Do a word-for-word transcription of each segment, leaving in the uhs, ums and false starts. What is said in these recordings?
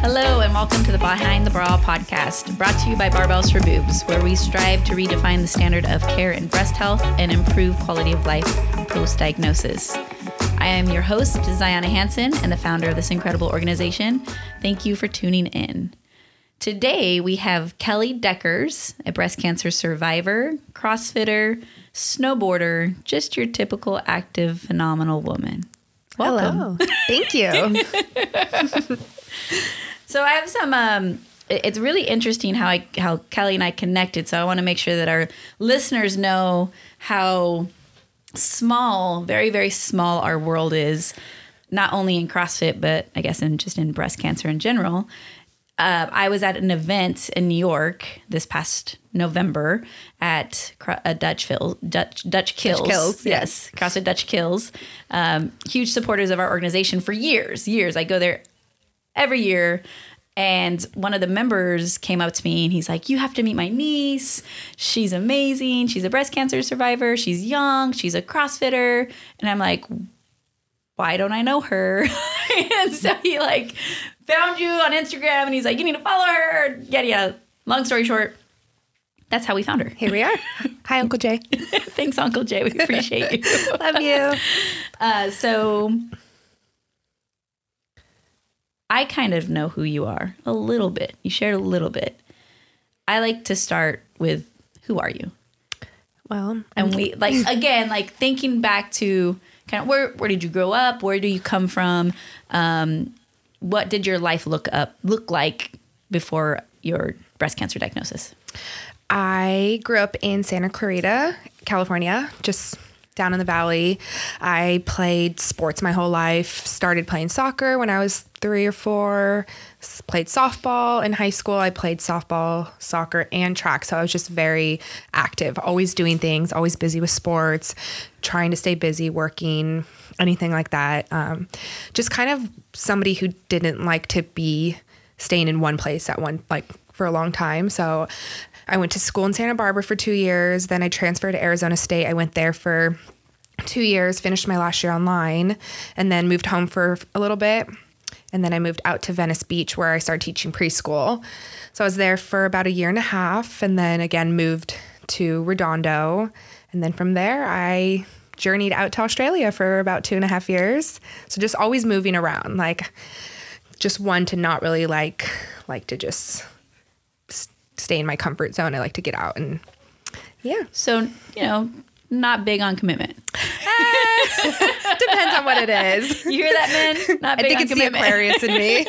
Hello and welcome to the Behind the Bra podcast, brought to you by Barbells for Boobs, where we strive to redefine the standard of care in breast health and improve quality of life post-diagnosis. I am your host, Ziana Hansen, and the founder of this incredible organization. Thank you for tuning in. Today, we have Kelly Deckers, a breast cancer survivor, CrossFitter, snowboarder, just your typical active, phenomenal woman. Welcome. Hello. Thank you. So I have some, um, it's really interesting how I, how Kelly and I connected. So I want to make sure that our listeners know how small, very, very small our world is, not only in CrossFit, but I guess in just in breast cancer in general. Uh, I was at an event in New York this past November at a Dutch Phil, Dutch Dutch Kills. Dutch Kills, yes. CrossFit Dutch Kills. Um, huge supporters of our organization for years, years. I go there every year. And one of the members came up to me and he's like, you have to meet my niece. She's amazing. She's a breast cancer survivor. She's young. She's a CrossFitter. And I'm like, why don't I know her? And so he like found you on Instagram and he's like, you need to follow her. Yada, yada. Long story short, that's how we found her. Here we are. Hi, Uncle Jay. Thanks, Uncle Jay. We appreciate you. Love you. Uh, so I kind of know who you are a little bit. You shared a little bit. I like to start with, who are you? Well, And we like, again, like thinking back to kind of where, where did you grow up? Where do you come from? Um, what did your life look up, look like before your breast cancer diagnosis? I grew up in Santa Clarita, California, just down in the valley. I played sports my whole life, started playing soccer when I was three or four, s- played softball in high school. I played softball, soccer, and track. So I was just very active, always doing things, always busy with sports, trying to stay busy, working, anything like that. Um, just kind of somebody who didn't like to be staying in one place at one, like for a long time. So I went to school in Santa Barbara for two years. Then I transferred to Arizona State. I went there for two years, finished my last year online, and then moved home for a little bit. And then I moved out to Venice Beach where I started teaching preschool. So I was there for about a year and a half, and then again moved to Redondo. And then from there, I journeyed out to Australia for about two and a half years. So just always moving around, like just one to not really like, like to just stay in my comfort zone. I like to get out and yeah. So, you know, not big on commitment. Depends on what it is. You hear that, men? Not I big think on it's commitment. the Aquarius in me.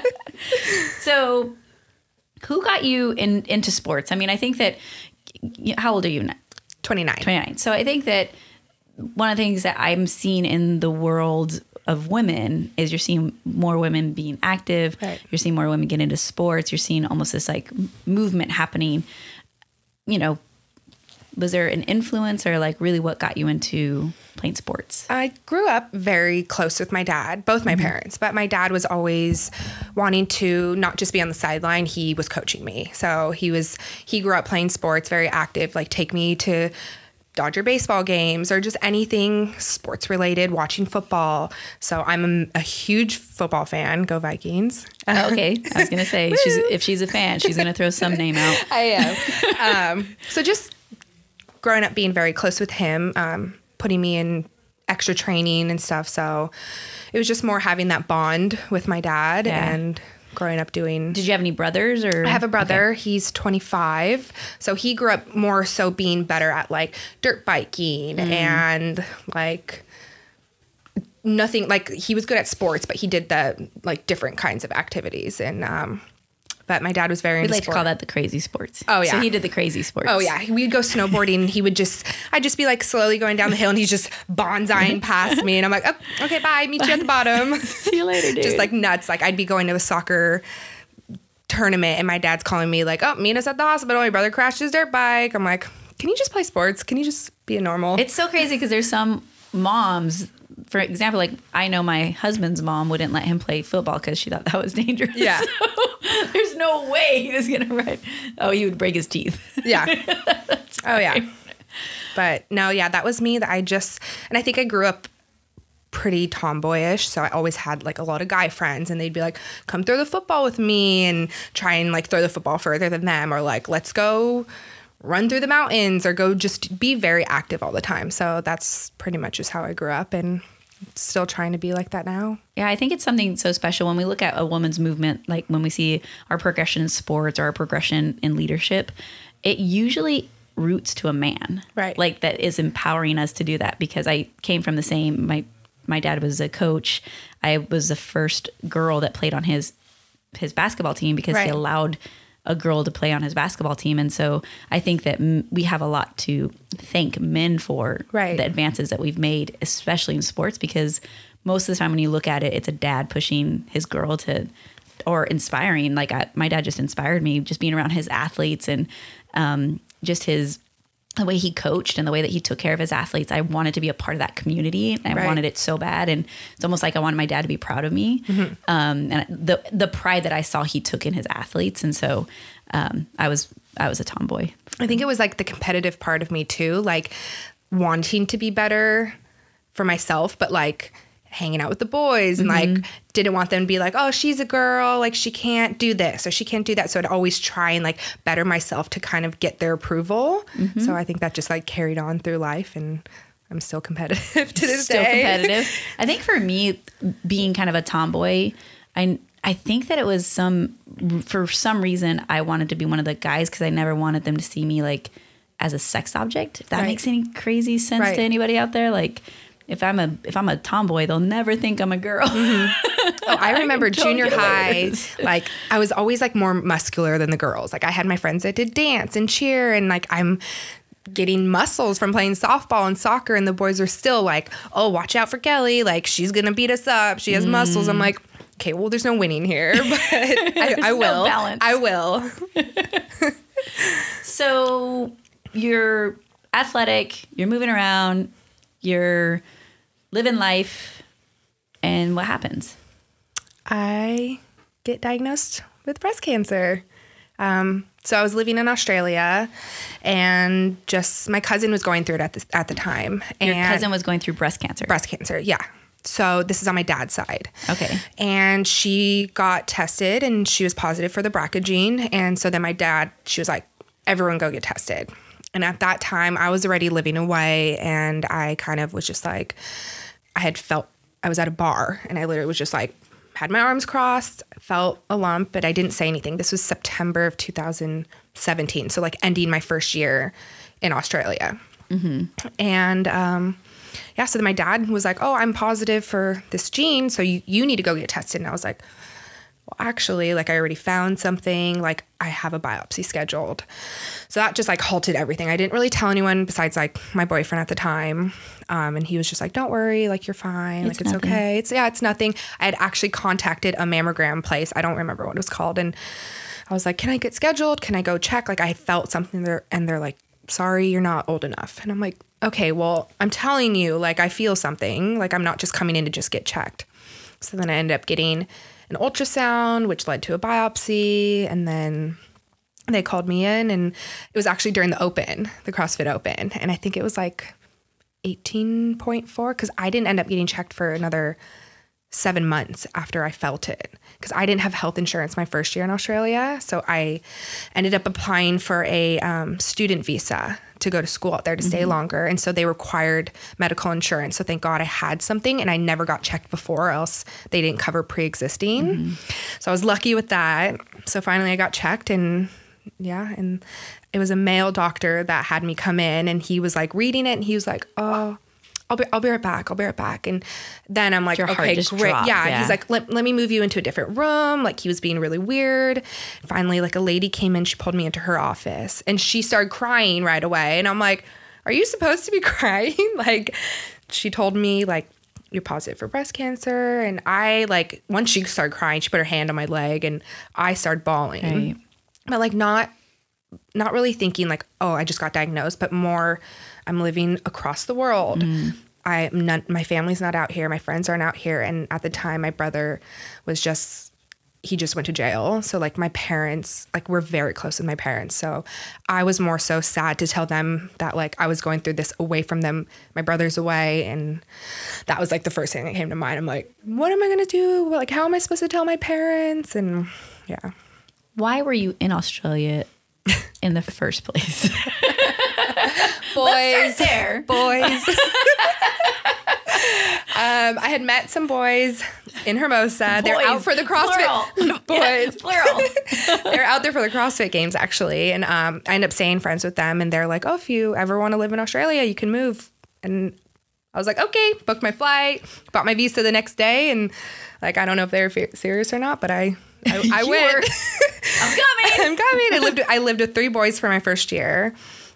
So who got you in into sports? I mean, I think that, how old are you now? twenty-nine. twenty-nine. So I think that one of the things that I'm seeing in the world of women is you're seeing more women being active. Right. You're seeing more women get into sports. You're seeing almost this like movement happening. You know, was there an influence or like really what got you into playing sports? I grew up very close with my dad, both my mm-hmm. parents, but my dad was always wanting to not just be on the sideline. He was coaching me. So he was, he grew up playing sports, very active, like take me to Dodger baseball games or just anything sports related, watching football. So I'm a, a huge football fan. Go Vikings. Oh, okay. I was going to say, she's, if she's a fan, she's going to throw some name out. I am. um, so just growing up being very close with him, um, putting me in extra training and stuff. So it was just more having that bond with my dad yeah. and growing up doing. Did you have any brothers or? I have a brother. Okay. He's twenty-five. So he grew up more so being better at like dirt biking mm. and like nothing, like he was good at sports, but he did the like different kinds of activities. And, um, but my dad was very We into like sport. to call that the crazy sports. Oh, yeah. So he did the crazy sports. Oh, yeah. We'd go snowboarding. He would just, I'd just be like slowly going down the hill and he's just bonsaiing past me. And I'm like, oh, okay, bye. Meet you at the bottom. See you later, dude. Just like nuts. Like I'd be going to a soccer tournament and my dad's calling me like, oh, Mina's at the hospital. My brother crashed his dirt bike. I'm like, can you just play sports? Can you just be a normal? It's so crazy because there's some moms, for example, like I know my husband's mom wouldn't let him play football because she thought that was dangerous. Yeah. So there's no way he was going to ride. Oh, he would break his teeth. Yeah. Oh, yeah. But no, yeah, that was me that I just, and I think I grew up pretty tomboyish. So I always had like a lot of guy friends, and they'd be like, come throw the football with me, and try and like throw the football further than them, or like, let's go run through the mountains, or go just be very active all the time. So that's pretty much just how I grew up, and still trying to be like that now. Yeah, I think it's something so special when we look at a woman's movement, like when we see our progression in sports or our progression in leadership, it usually roots to a man, right? Like that is empowering us to do that, because I came from the same, my, my dad was a coach. I was the first girl that played on his, his basketball team because right. he allowed a girl to play on his basketball team. And so I think that m- we have a lot to thank men for right. the advances that we've made, especially in sports, because most of the time when you look at it, it's a dad pushing his girl to, or inspiring. Like I, my dad just inspired me, just being around his athletes, and um, just his, the way he coached and the way that he took care of his athletes. I wanted to be a part of that community, and I right. wanted it so bad. And it's almost like I wanted my dad to be proud of me. Mm-hmm. Um, and the, the pride that I saw he took in his athletes. And so um, I was, I was a tomboy. I think it was like the competitive part of me too, like wanting to be better for myself, but like hanging out with the boys and mm-hmm. like didn't want them to be like, oh, she's a girl, like she can't do this or she can't do that. So I'd always try and like better myself to kind of get their approval. Mm-hmm. So I think that just like carried on through life, and I'm still competitive to this still day. competitive. I think for me, being kind of a tomboy, I I think that it was some, for some reason, I wanted to be one of the guys because I never wanted them to see me like as a sex object. If that right. makes any crazy sense right. to anybody out there, like. If I'm a if I'm a tomboy, they'll never think I'm a girl. Mm-hmm. Oh, I remember I junior high, like I was always like more muscular than the girls. Like I had my friends that did dance and cheer, and like I'm getting muscles from playing softball and soccer, and the boys are still like, oh, watch out for Kelly. Like she's gonna beat us up. She has mm. muscles. I'm like, okay, well, there's no winning here, but I, I will. No balance. I will. So you're athletic. You're moving around. You're living life, and what happens? I get diagnosed with breast cancer. Um, so I was living in Australia, and just my cousin was going through it at the, at the time. Your and cousin was going through breast cancer? Breast cancer, yeah. So this is on my dad's side. Okay. And she got tested, and she was positive for the B R C A gene. And so then my dad, she was like, everyone go get tested. And at that time, I was already living away, and I kind of was just like, I had felt, I was at a bar, and I literally was just like, had my arms crossed, felt a lump, but I didn't say anything. This was September of two thousand seventeen, so like ending my first year in Australia. Mm-hmm. And um, yeah, so then my dad was like, oh, I'm positive for this gene, so you, you need to go get tested. And I was like, well, actually, like I already found something, like I have a biopsy scheduled. So that just like halted everything. I didn't really tell anyone besides like my boyfriend at the time. Um, and he was just like, don't worry, like you're fine. It's like it's nothing. okay. It's yeah, it's nothing. I had actually contacted a mammogram place. I don't remember what it was called. And I was like, can I get scheduled? Can I go check? Like I felt something there, and they're like, sorry, you're not old enough. And I'm like, okay, well, I'm telling you, like I feel something, like I'm not just coming in to just get checked. So then I ended up getting an ultrasound, which led to a biopsy. And then they called me in, and it was actually during the Open, the CrossFit Open. And I think it was like eighteen point four, because I didn't end up getting checked for another seven months after I felt it, because I didn't have health insurance my first year in Australia. So I ended up applying for a um, student visa to go to school out there to stay mm-hmm. longer. And so they required medical insurance. So thank God I had something, and I never got checked before, or else they didn't cover pre-existing. Mm-hmm. So I was lucky with that. So finally I got checked, and yeah, and it was a male doctor that had me come in, and he was like reading it, and he was like, oh, I'll be, I'll be right back. I'll be right back. And then I'm like, Your okay, great. Dropped, yeah. yeah. He's like, let, let me move you into a different room. Like he was being really weird. Finally, like a lady came in, she pulled me into her office, and she started crying right away. And I'm like, are you supposed to be crying? Like she told me like, you're positive for breast cancer. And I like, once she started crying, she put her hand on my leg, and I started bawling. Right. But like not, not really thinking like, oh, I just got diagnosed, but more I'm living across the world. Mm. I'm not, my family's not out here. My friends aren't out here. And at the time, my brother was just he just went to jail. So like my parents, like we're very close with my parents. So I was more so sad to tell them that like I was going through this away from them. My brother's away. And that was like the first thing that came to mind. I'm like, what am I going to do? Like, how am I supposed to tell my parents? And yeah. Why were you in Australia in the first place? Boys, there. boys. um, I had met some boys in Hermosa. They're out for the CrossFit. Plural. Boys. Yeah, plural. They're out there for the CrossFit games, actually. And um, I ended up staying friends with them. And they're like, oh, if you ever want to live in Australia, you can move. And I was like, okay, booked my flight, bought my visa the next day. And like, I don't know if they're fe- serious or not, but I, I, I went. Were, I'm coming. I'm coming. I lived, I lived with three boys for my first year.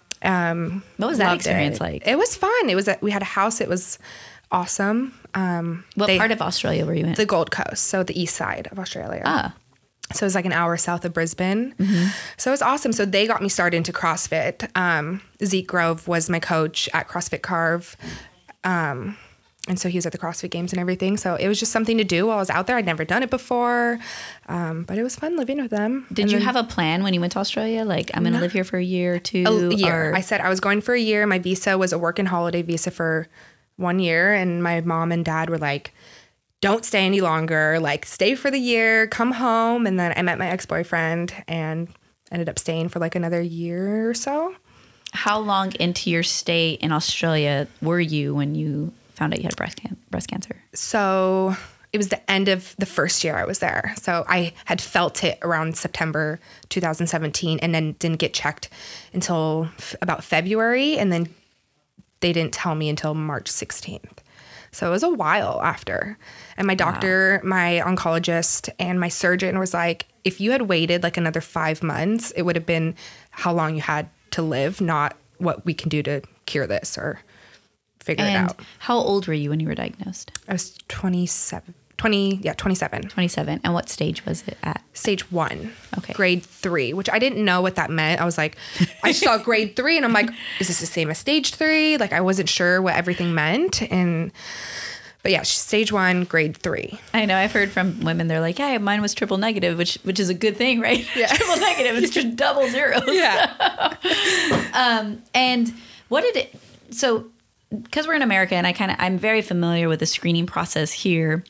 Um, what was that loved experience it. like? It was fun. It was, a, we had a house. It was awesome. Um, what they, part of Australia were you in? The Gold Coast. So the east side of Australia. Ah. So it was like an hour south of Brisbane. Mm-hmm. So it was awesome. So they got me started into CrossFit. Um, Zeke Grove was my coach at CrossFit Carve. Um, and so he was at the CrossFit Games and everything. So it was just something to do while I was out there. I'd never done it before. Um, but it was fun living with them. Did and you then, have a plan when you went to Australia? Like, I'm going to live here for a year or two? A year. Or? I said I was going for a year. My visa was a work and holiday visa for one year. And my mom and dad were like, don't stay any longer. Like, stay for the year, come home. And then I met my ex-boyfriend and ended up staying for like another year or so. How long into your stay in Australia were you when you found out you had breast can- breast cancer? So it was the end of the first year I was there. So I had felt it around September two thousand seventeen and then didn't get checked until f- about February. And then they didn't tell me until March sixteenth. So it was a while after. And my doctor, wow. my oncologist, and my surgeon was like, if you had waited like another five months, it would have been how long you had to live, not what we can do to cure this or figure and it out. How old were you when you were diagnosed? I was twenty-seven. twenty, yeah, twenty-seven. twenty-seven. And what stage was it at? Stage one. Okay. Grade three, which I didn't know what that meant. I was like, I saw grade three and I'm like, is this the same as stage three? Like, I wasn't sure what everything meant. And, but yeah, stage one, grade three. I know. I've heard from women, they're like, yeah, mine was triple negative, which which is a good thing, right? Yeah. Triple negative. It's just double zeros. Yeah. um, and what did it, so because we're in America and I kind of, I'm very familiar with the screening process here.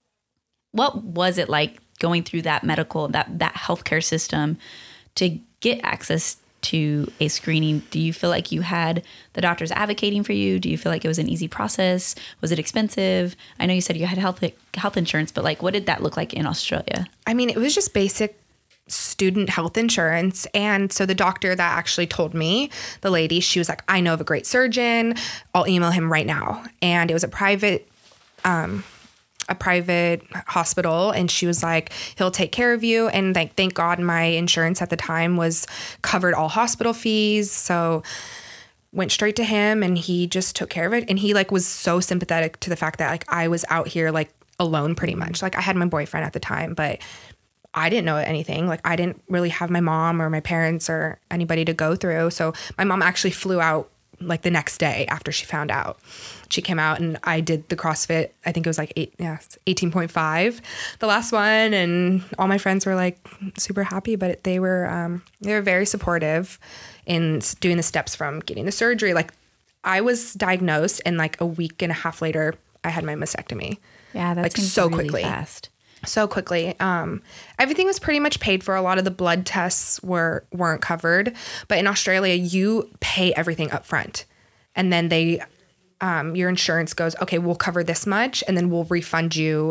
What was it like going through that medical, that, that healthcare system to get access to a screening? Do you feel like you had the doctors advocating for you? Do you feel like it was an easy process? Was it expensive? I know you said you had health health insurance, but like, what did that look like in Australia? I mean, it was just basic student health insurance. And so the doctor that actually told me, the lady, she was like, I know of a great surgeon. I'll email him right now. And it was a private, um, a private hospital. And she was like, he'll take care of you. And like, thank God my insurance at the time was covered all hospital fees. So went straight to him and he just took care of it. And he like was so sympathetic to the fact that like I was out here like alone pretty much. Like I had my boyfriend at the time, but I didn't know anything. Like I didn't really have my mom or my parents or anybody to go through. So my mom actually flew out like the next day after she found out. She came out and I did the CrossFit. I think it was like eight, yeah, eighteen point five, the last one. And all my friends were like super happy, but they were, um, they were very supportive in doing the steps from getting the surgery. Like I was diagnosed and like a week and a half later, I had my mastectomy. Yeah, that's like so really quickly. Fast. So quickly. Um, everything was pretty much paid for. A lot of the blood tests were, weren't covered. But in Australia, you pay everything up front. And then they, um, your insurance goes, okay, we'll cover this much. And then we'll refund you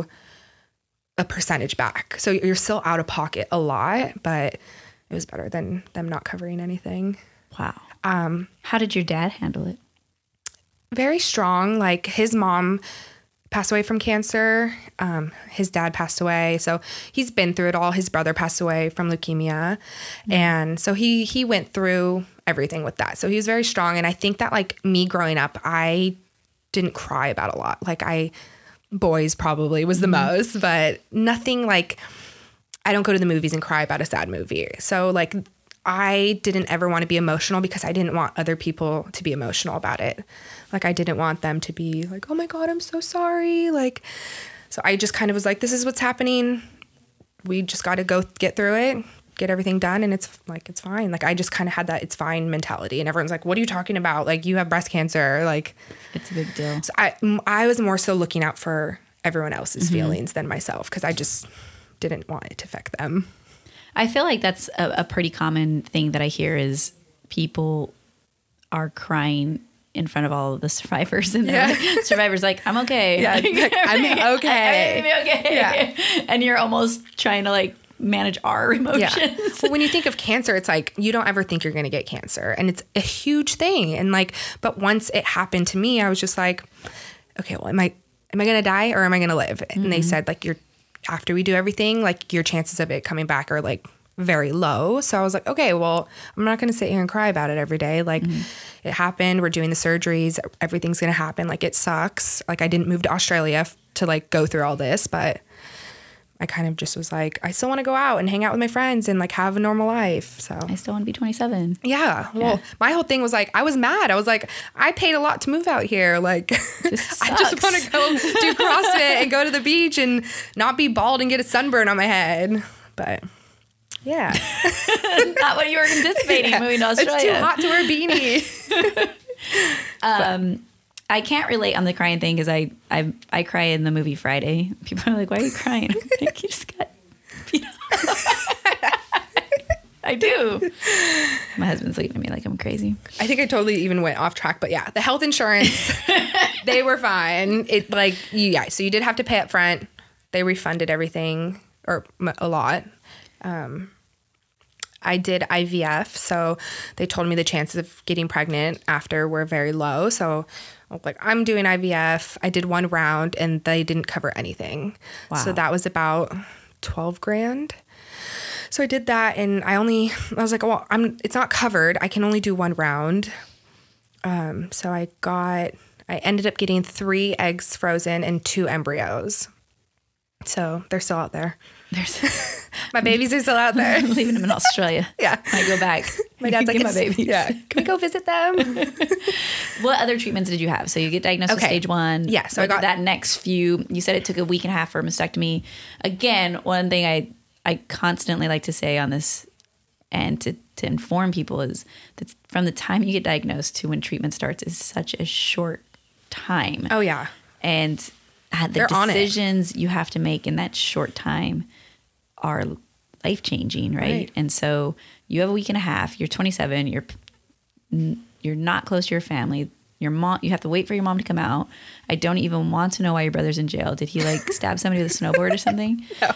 a percentage back. So you're still out of pocket a lot, but it was better than them not covering anything. Wow. Um, How did your dad handle it? Very strong. Like his mom passed away from cancer. Um, his dad passed away. So he's been through it all. His brother passed away from leukemia. Mm-hmm. And so he, he went through everything with that. So he was very strong. And I think that like me growing up, I didn't cry about a lot. Like I, boys probably was the mm-hmm. most, but nothing like, I don't go to the movies and cry about a sad movie. So like I didn't ever want to be emotional because I didn't want other people to be emotional about it. Like I didn't want them to be like, oh my God, I'm so sorry. Like, so I just kind of was like, this is what's happening. we just got to go get through it, get everything done, and it's like it's fine. Like I just kind of had that it's fine mentality, and everyone's like, "What are you talking about? Like you have breast cancer." Like it's a big deal. So I I was more so looking out for everyone else's mm-hmm. feelings than myself because I just didn't want it to affect them. I feel like that's a, a pretty common thing that I hear is people are crying in front of all of the survivors, and yeah. like, survivors like, I'm okay. Yeah, like, I'm okay. I'm okay. Yeah. And you're almost trying to like manage our emotions. Yeah. Well, when you think of cancer, it's like you don't ever think you're going to get cancer, and it's a huge thing. And like, but once it happened to me, I was just like, okay, well, am I am I going to die or am I going to live? And mm-hmm. they said like, you're after we do everything, like your chances of it coming back are like very low. So I was like, okay, well, I'm not going to sit here and cry about it every day. Like mm-hmm. it happened. We're doing the surgeries. Everything's going to happen. Like it sucks. Like I didn't move to Australia f- to like go through all this, but I kind of just was like, I still want to go out and hang out with my friends and like have a normal life. So I still want to be twenty-seven. Yeah. Well, yeah. My whole thing was like, I was mad. I was like, I paid a lot to move out here. Like I just want to go do CrossFit and go to the beach and not be bald and get a sunburn on my head. But yeah. Not what you were anticipating yeah. moving to Australia. It's too hot to wear a beanie. um, I can't relate on the crying thing because I, I I cry in the movie Friday. People are like, why are you crying? I'm like, you just got beat up. I do. My husband's looking at me like I'm crazy. I think I totally even went off track, but yeah, the health insurance, they were fine. It like, you, yeah, so you did have to pay up front. They refunded everything or a lot. Um, I did I V F, so they told me the chances of getting pregnant after were very low. So I was like, I'm doing I V F. I did one round and they didn't cover anything. Wow. So that was about twelve grand. So I did that and I only, I was like, well, I'm, it's not covered. I can only do one round. Um, so I got, I ended up getting three eggs frozen and two embryos. So they're still out there. There's my babies are still out there. I'm leaving them in Australia. Yeah. I go back. My dad's like, my babies. Yeah. Can we go visit them? What other treatments did you have? So you get diagnosed okay. with stage one. Yeah. So I got that next few. You said it took a week and a half for a mastectomy. Again, one thing I I constantly like to say on this and to, to inform people is that from the time you get diagnosed to when treatment starts is such a short time. Oh, yeah. And uh, the They're decisions you have to make in that short time are life-changing, right? right? And so you have a week and a half. You're twenty-seven. You're you're not close to your family. Your mom. You have to wait for your mom to come out. I don't even want to know why your brother's in jail. Did he like stab somebody with a snowboard or something? No.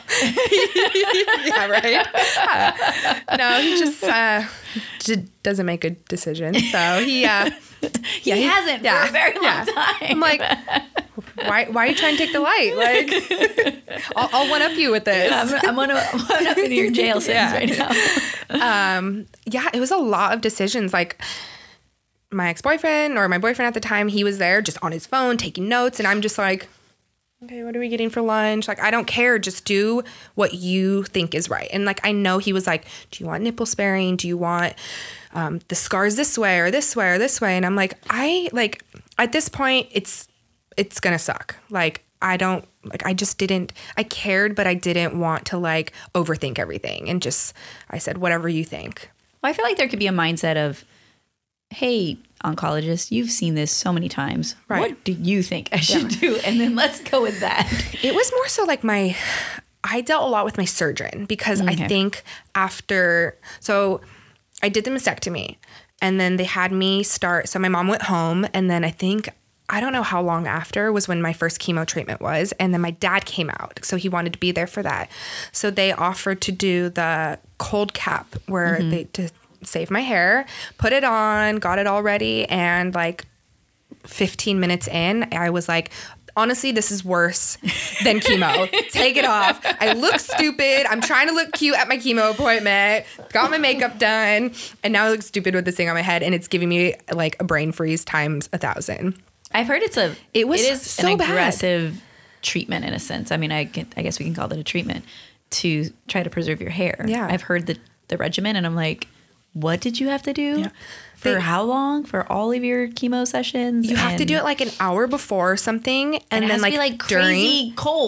Yeah, right. Uh, no, he just uh, j- doesn't make good decisions. So he, uh, he, yeah, he hasn't yeah, for a very long yeah. time. I'm like, why? Why are you trying to take the light? Like, I'll, I'll one up you with this. Yeah, I'm, I'm one up, one up in your jail sentence yeah. right now. um, yeah, it was a lot of decisions. Like, my ex-boyfriend or my boyfriend at the time, he was there just on his phone taking notes, and I'm just like, okay, what are we getting for lunch? Like, I don't care. Just do what you think is right. And like, I know he was like, do you want nipple sparing? Do you want um, the scars this way or this way or this way? And I'm like, I like at this point, it's it's gonna suck. Like, I don't like. I just didn't. I cared, but I didn't want to like overthink everything. And just I said, whatever you think. Well, I feel like there could be a mindset of, hey, oncologist, you've seen this so many times. Right. What do you think I should yeah. do? And then let's go with that. It was more so like my, I dealt a lot with my surgeon because okay. I think after, so I did the mastectomy and then they had me start, so my mom went home and then I think, I don't know how long after was when my first chemo treatment was. And then my dad came out. So he wanted to be there for that. So they offered to do the cold cap where mm-hmm. they, to save my hair, put it on, got it all ready, and like fifteen minutes in, I was like, honestly, this is worse than chemo. Take it off. I look stupid. I'm trying to look cute at my chemo appointment. Got my makeup done, and now I look stupid with this thing on my head, and it's giving me like a brain freeze times a thousand. I've heard it's a it was it is so an bad. aggressive treatment in a sense. I mean, I can, I guess we can call it a treatment to try to preserve your hair. Yeah, I've heard the the regimen, and I'm like, what did you have to do? Yeah. For they, how long? For all of your chemo sessions? You have to do it like an hour before or something, and it then has like, to be like during, crazy cold.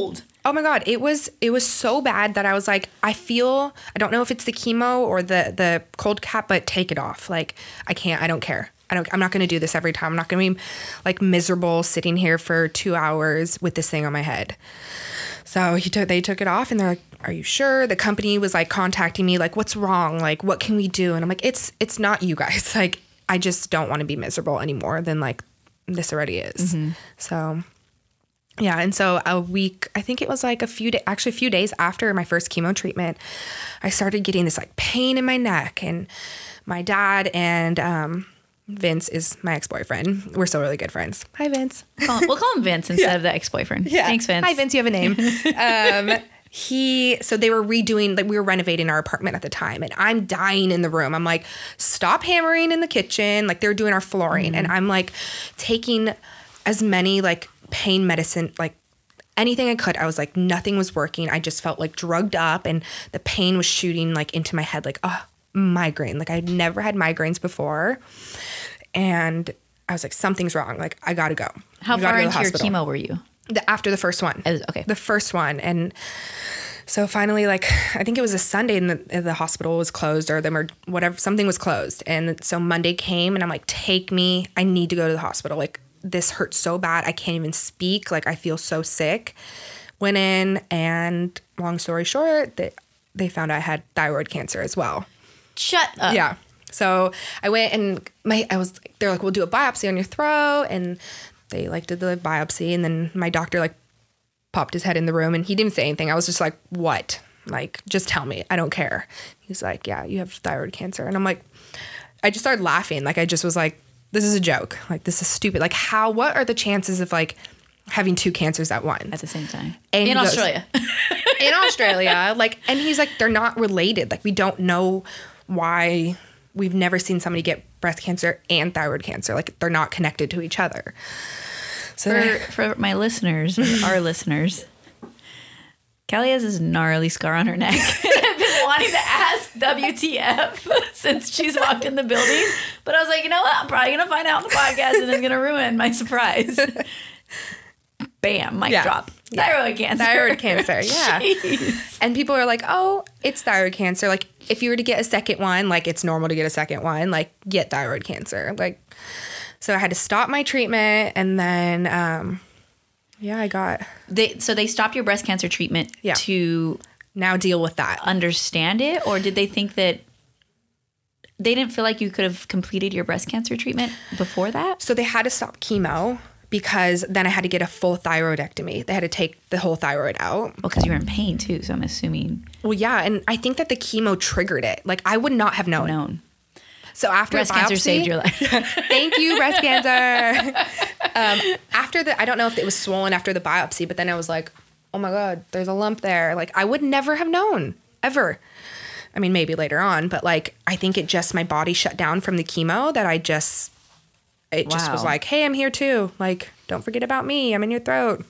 Oh my God, it was it was so bad that I was like, I feel, I don't know if it's the chemo or the the cold cap, but take it off. Like, I can't, I don't care. I don't, I'm not going to do this every time. I'm not going to be like miserable sitting here for two hours with this thing on my head. So he took, they took it off and they're like, are you sure? The company was like contacting me, like, what's wrong? Like, what can we do? And I'm like, it's, it's not you guys. Like, I just don't want to be miserable anymore than like this already is. Mm-hmm. So yeah. And so a week, I think it was like a few days, actually a few days after my first chemo treatment, I started getting this like pain in my neck, and my dad and, um, Vince is my ex-boyfriend. We're still really good friends. Hi, Vince. Call him, we'll call him Vince instead yeah. of the ex-boyfriend. Yeah. Thanks, Vince. Hi, Vince. You have a name. um, he, so they were redoing, like we were renovating our apartment at the time, and I'm dying in the room. I'm like, stop hammering in the kitchen. Like, they're doing our flooring. Mm-hmm. And I'm like taking as many like pain medicine, like anything I could. I was like, nothing was working. I just felt like drugged up, and the pain was shooting like into my head. Like, oh, migraine. Like, I'd never had migraines before. And I was like, something's wrong. Like, I gotta go. How far into your chemo were you? The, after the first one. Was, okay. The first one. And so finally, like, I think it was a Sunday, and the, the hospital was closed, or them or whatever, something was closed. And so Monday came, and I'm like, take me. I need to go to the hospital. Like, this hurts so bad. I can't even speak. Like, I feel so sick. Went in, and long story short, they, they found I had thyroid cancer as well. Shut up. Yeah. So I went, and my, I was, they're like, we'll do a biopsy on your throat. And they like did the biopsy. And then my doctor like popped his head in the room, and he didn't say anything. I was just like, what? Like, just tell me. I don't care. He's like, yeah, you have thyroid cancer. And I'm like, I just started laughing. Like, I just was like, this is a joke. Like, this is stupid. Like, how, what are the chances of like having two cancers at once? At the same time. And in Australia. in Australia. Like, and he's like, they're not related. Like, we don't know why. We've never seen somebody get breast cancer and thyroid cancer. Like, they're not connected to each other. So for, for my listeners, our listeners, Callie has this gnarly scar on her neck. I've been wanting to ask W T F since she's walked in the building. But I was like, you know what? I'm probably going to find out on the podcast, and it's going to ruin my surprise. Bam, mic yeah. drop. Yeah. Thyroid cancer. Thyroid cancer, yeah. Jeez. And people are like, oh, it's thyroid cancer. Like, if you were to get a second one, like, it's normal to get a second one. Like, get thyroid cancer. Like, so I had to stop my treatment, and then, um, yeah, I got... They So they stopped your breast cancer treatment yeah. to... Now deal with that. Understand it? Or did they think that... They didn't feel like you could have completed your breast cancer treatment before that? So they had to stop chemo, because then I had to get a full thyroidectomy. They had to take the whole thyroid out. Well, because you were in pain too, so I'm assuming. Well, yeah, and I think that the chemo triggered it. Like, I would not have known. known. So after breast biopsy, cancer saved your life. Thank you, breast cancer. um, after the, I don't know if it was swollen after the biopsy, but then I was like, oh my God, there's a lump there. Like, I would never have known, ever. I mean, maybe later on, but like, I think it just, my body shut down from the chemo that I just... It wow. just was like, hey, I'm here too. Like, don't forget about me. I'm in your throat.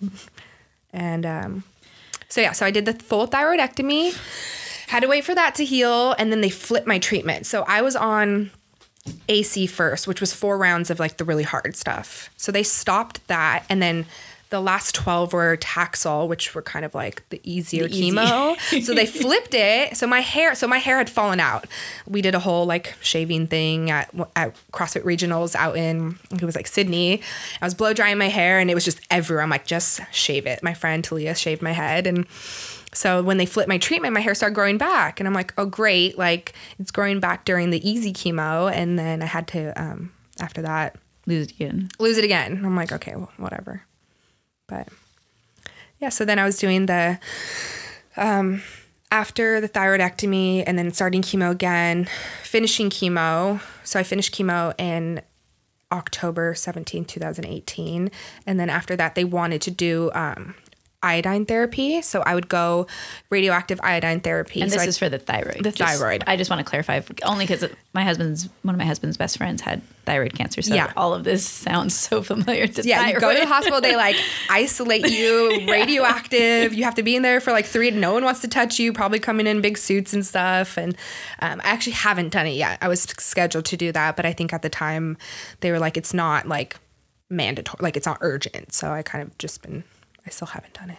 And um, so, yeah, so I did the full thyroidectomy, had to wait for that to heal. And then they flipped my treatment. So I was on A C first, which was four rounds of like the really hard stuff. So they stopped that. And then the last twelve were Taxol, which were kind of like the easier the chemo. Easy. So they flipped it. So my hair, so my hair had fallen out. We did a whole like shaving thing at, at CrossFit Regionals out in, it was like Sydney. I was blow drying my hair, and it was just everywhere. I'm like, just shave it. My friend Talia shaved my head. And so when they flipped my treatment, my hair started growing back. And I'm like, oh, great. Like, it's growing back during the easy chemo. And then I had to, um, after that, lose it again. Lose it again. I'm like, okay, well, whatever. But yeah, so then I was doing the, um, after the thyroidectomy, and then starting chemo again, finishing chemo. So I finished chemo in October seventeenth, twenty eighteen. And then after that, they wanted to do, um, iodine therapy. So I would go radioactive iodine therapy. And this so is for the thyroid. The just, thyroid. I just want to clarify, only because my husband's, one of my husband's best friends had thyroid cancer. So yeah. all of this sounds so familiar to yeah, thyroid. You go to the hospital, they like isolate you, radioactive. You have to be in there for like three, no one wants to touch you, probably coming in big suits and stuff. And um, I actually haven't done it yet. I was scheduled to do that, but I think at the time they were like, it's not like mandatory, like it's not urgent. So I kind of just been, I still haven't done it, but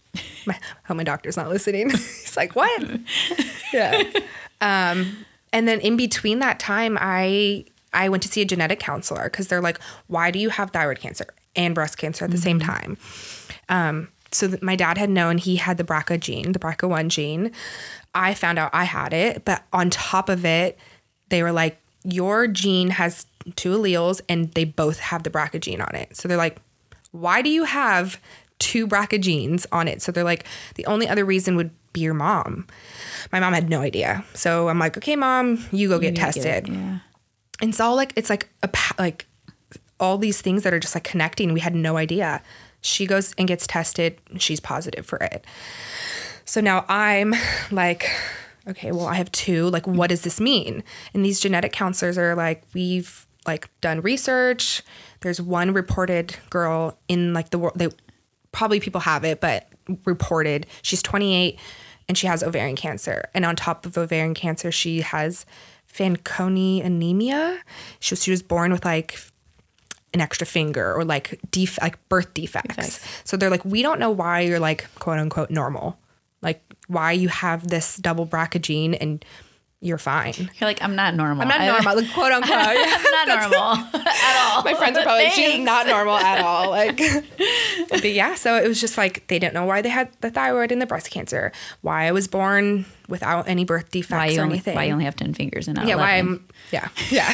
My, I hope my doctor's not listening. He's like, what? Yeah. Um, and then in between that time, I I went to see a genetic counselor because they're like, why do you have thyroid cancer and breast cancer at the mm-hmm. same time? Um, so that my dad had known he had the B R C A gene, the B R C A one gene. I found out I had it, but on top of it, they were like, your gene has two alleles and they both have the B R C A gene on it. So they're like, why do you have two B R C A genes on it? So they're like, the only other reason would be your mom. My mom had no idea. So I'm like, okay, mom, you go you get tested. Get it, yeah. And so like, it's like, a like all these things that are just like connecting. We had no idea. She goes and gets tested. And she's positive for it. So now I'm like, okay, well, I have two. Like, what does this mean? And these genetic counselors are like, we've like done research. There's one reported girl in like the world. They probably people have it, but reported. She's twenty-eight and she has ovarian cancer. And on top of ovarian cancer, she has Fanconi anemia. She was, she was born with like an extra finger or like def- like birth defects. defects. So they're like, we don't know why you're like quote unquote normal. Like why you have this double B R C A gene and you're fine. You're like, I'm not normal. I'm not normal, like quote unquote. I'm not normal at all. My friends are probably like, she's not normal at all. Like, but yeah, so it was just like, they didn't know why they had the thyroid and the breast cancer, why I was born without any birth defects why you or only, anything. Why you only have ten fingers and not yeah, eleven. why I'm, yeah, yeah.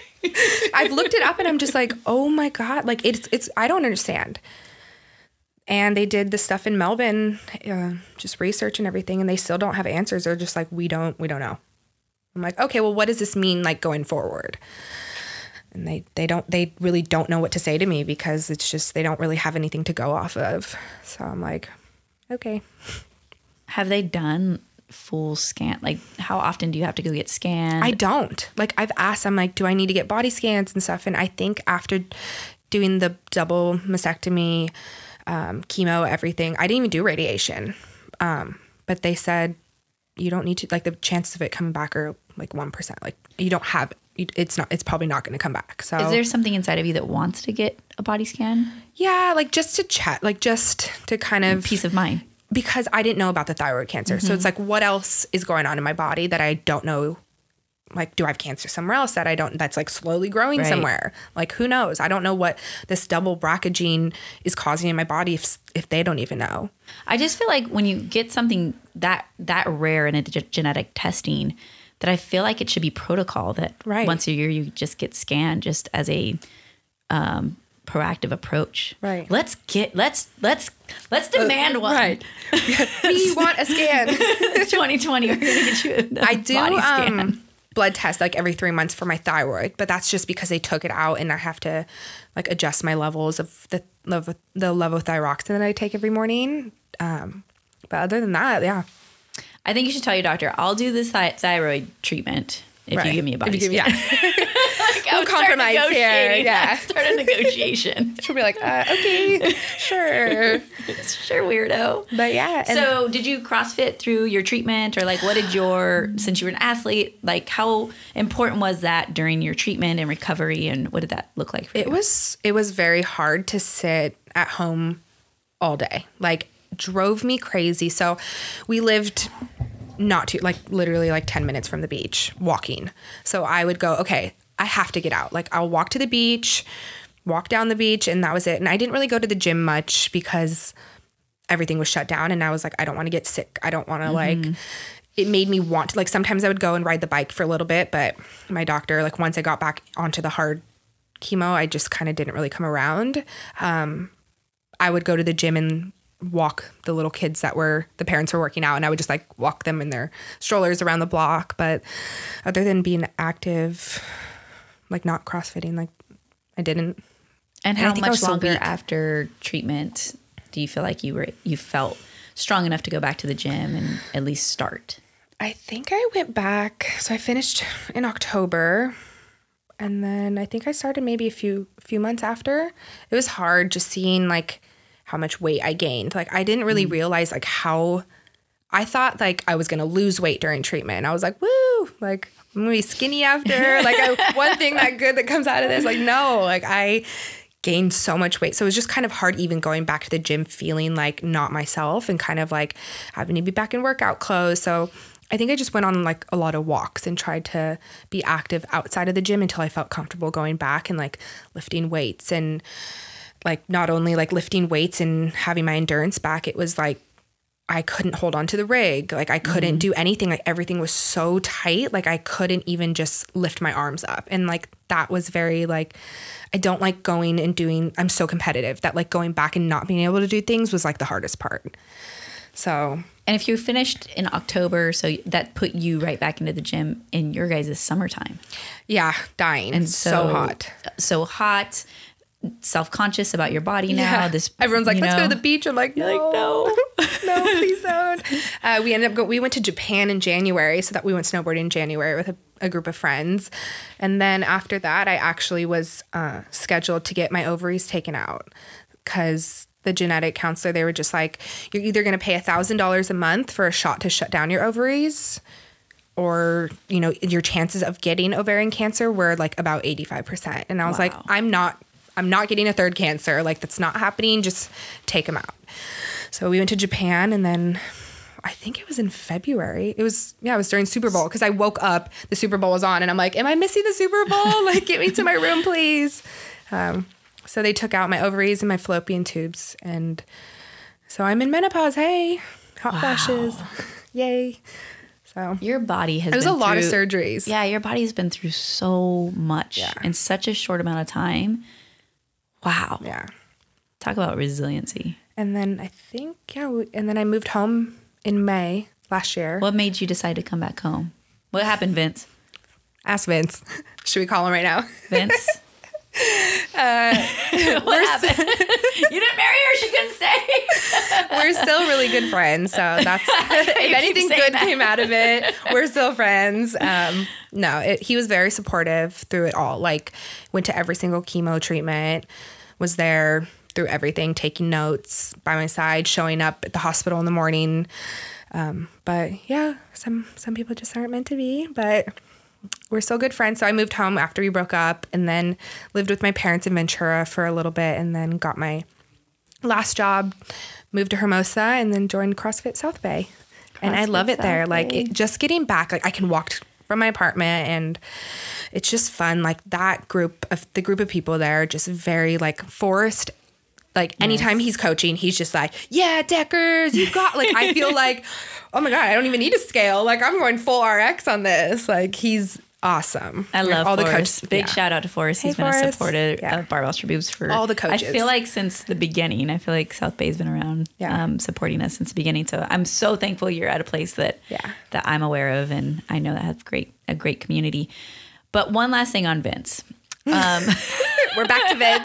I've looked it up and I'm just like, oh my God, like it's, it's, I don't understand. And they did the stuff in Melbourne, uh, just research and everything, and they still don't have answers. They're just like, we don't, we don't know. I'm like, okay, well, what does this mean, like, going forward? And they, they don't, they really don't know what to say to me because it's just, they don't really have anything to go off of. So I'm like, okay. Have they done full scan? Like, how often do you have to go get scanned? I don't. Like, I've asked, I'm like, do I need to get body scans and stuff? And I think after doing the double mastectomy, um, chemo, everything, I didn't even do radiation. Um, but they said, you don't need to, like, the chances of it coming back are like one percent. Like, you don't have, it's not, it's probably not going to come back. So is there something inside of you that wants to get a body scan? Yeah. Like just to chat, like just to kind of peace of mind, because I didn't know about the thyroid cancer. Mm-hmm. So it's like, what else is going on in my body that I don't know? Like, do I have cancer somewhere else that I don't, that's like slowly growing right. somewhere? Like, who knows? I don't know what this double B R C A gene is causing in my body if, if they don't even know. I just feel like when you get something that, that rare in a g- genetic testing, that I feel like it should be protocol that right. once a year you just get scanned just as a, um, proactive approach. Right. Let's get, let's, let's, let's demand uh, one. Right. We want a scan. twenty twenty, we're going to get you a I do, body scan. Um, blood test like every three months for my thyroid, but that's just because they took it out and I have to like adjust my levels of the levo, the levothyroxine that I take every morning. Um, but other than that, yeah. I think you should tell your doctor, I'll do this thi- thyroid treatment if right. you give me a body if you give, scan. Yeah. Like, we'll compromise here. Yeah. Start a negotiation. She'll be like, uh, okay, sure. Sure, weirdo. But yeah. And so did you CrossFit through your treatment, or like what did your, since you were an athlete, like how important was that during your treatment and recovery, and what did that look like for you? It was, it was very hard to sit at home all day. Like drove me crazy. So we lived not too, like literally like ten minutes from the beach walking. So I would go, okay, I have to get out. Like I'll walk to the beach, walk down the beach, and that was it. And I didn't really go to the gym much because everything was shut down. And I was like, I don't want to get sick. I don't want to mm-hmm. like, it made me want to, like, sometimes I would go and ride the bike for a little bit, but my doctor, like once I got back onto the hard chemo, I just kind of didn't really come around. Um, I would go to the gym and walk the little kids that were, the parents were working out, and I would just like walk them in their strollers around the block. But other than being active, like not CrossFitting, like I didn't. And how and much longer so after treatment do you feel like you were, you felt strong enough to go back to the gym and at least start? I think I went back. So I finished in October, and then I think I started maybe a few, few months after. It was hard just seeing like how much weight I gained. Like I didn't really mm. realize like how, I thought like I was going to lose weight during treatment. I was like, woo, like I'm going to be skinny after. Like I, one thing that good that comes out of this, like, no, like I gained so much weight. So it was just kind of hard even going back to the gym feeling like not myself and kind of like having to be back in workout clothes. So I think I just went on like a lot of walks and tried to be active outside of the gym until I felt comfortable going back and like lifting weights and like not only like lifting weights and having my endurance back, it was like I couldn't hold on to the rig. Like I couldn't mm-hmm. do anything. Like everything was so tight. Like I couldn't even just lift my arms up. And like that was very like, I don't like going and doing, I'm so competitive that like going back and not being able to do things was like the hardest part. So. And if you finished in October, so that put you right back into the gym in your guys' summertime. Yeah, dying. And so, so hot. So hot. Self-conscious about your body now. Yeah. This everyone's like, let's know. go to the beach. I'm like, no, You're like, no, no, please don't. Uh, we ended up go- we went to Japan in January, so that we went snowboarding in January with a, a group of friends, and then after that, I actually was uh, scheduled to get my ovaries taken out because the genetic counselor, they were just like, you're either going to pay a thousand dollars a month for a shot to shut down your ovaries, or, you know, your chances of getting ovarian cancer were like about eighty-five percent. And I was wow. like, I'm not. I'm not getting a third cancer. Like, that's not happening. Just take them out. So we went to Japan, and then I think it was in February. It was, yeah, it was during Super Bowl because I woke up, the Super Bowl was on, and I'm like, am I missing the Super Bowl? Like, get me to my room, please. Um, so they took out my ovaries and my fallopian tubes. And so I'm in menopause. Hey, hot wow. flashes. Yay. So your body has it was been a lot through, of surgeries. Yeah, your body's been through so much yeah. in such a short amount of time. Wow. Yeah. Talk about resiliency. And then I think, yeah, we, and then I moved home in May last year. What made you decide to come back home? What happened, Vince? Ask Vince. Should we call him right now? Vince? uh, what happened? You didn't marry her, she couldn't stay. We're still really good friends, so that's if anything good that. came out of it, we're still friends. Um, no, it, he was very supportive through it all. Like, went to every single chemo treatment, was there through everything, taking notes by my side, showing up at the hospital in the morning. Um, but yeah, some some people just aren't meant to be, but we're still good friends. So I moved home after we broke up and then lived with my parents in Ventura for a little bit and then got my last job, moved to Hermosa, and then joined CrossFit South Bay. CrossFit and I love it South there. Bay. Like it, just getting back, like I can walk t- from my apartment and it's just fun. Like that group of the group of people there, just very like Forrest. Like anytime yes. he's coaching, he's just like, yeah, Deckers, you got, like, I feel like, oh my God, I don't even need a scale. Like I'm going full R X on this. Like he's awesome. I love all Forrest. The coaches. Big yeah. shout out to Forrest. Hey, He's been Forrest. a supporter yeah. of Barbells for Boobs for all the coaches. I feel like since the beginning. I feel like South Bay's been around yeah. um, supporting us since the beginning. So I'm so thankful you're at a place that yeah. that I'm aware of, and I know that has great a great community. But one last thing on Vince. Um, We're back to Vince.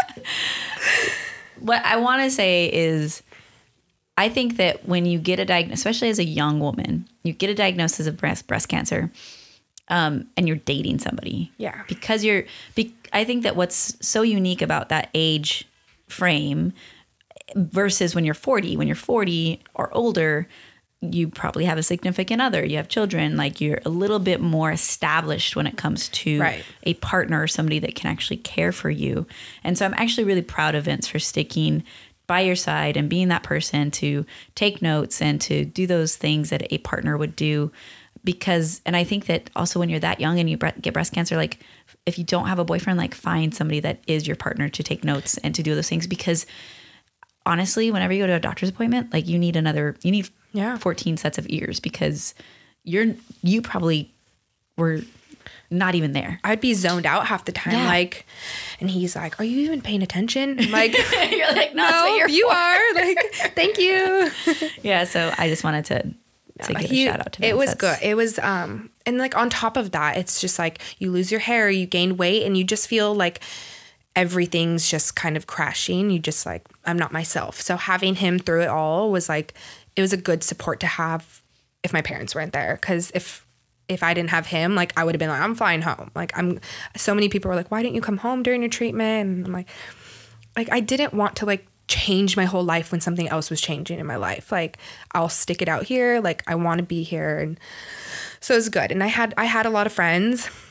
What I want to say is, I think that when you get a diagnosis, especially as a young woman, you get a diagnosis of breast breast cancer, um, and you're dating somebody. Yeah. Because you're, be, I think that what's so unique about that age frame versus when you're forty, when you're forty or older, you probably have a significant other, you have children, like you're a little bit more established when it comes to right. a partner or somebody that can actually care for you. And so I'm actually really proud of Vince for sticking by your side and being that person to take notes and to do those things that a partner would do. Because, and I think that also when you're that young and you get breast cancer, like if you don't have a boyfriend, like find somebody that is your partner to take notes and to do those things. Because honestly, whenever you go to a doctor's appointment, like you need another, you need yeah. fourteen sets of ears because you're, you probably were not even there. I'd be zoned out half the time. Yeah. Like, and he's like, are you even paying attention? I'm like, you're like, no, no you're you for. are. Like, thank you. Yeah. So I just wanted to, to no, give he, a shout out to Vince. It was That's, good. It was, um, and like on top of that, it's just like you lose your hair, you gain weight, and you just feel like everything's just kind of crashing. You just like, I'm not myself. So having him through it all was like, it was a good support to have if my parents weren't there. Cause if, if I didn't have him, like I would have been like, I'm flying home. Like I'm, so many people were like, why didn't you come home during your treatment? And I'm like, like, I didn't want to like change my whole life when something else was changing in my life. Like I'll stick it out here. Like I want to be here. And so it was good. And I had, I had a lot of friends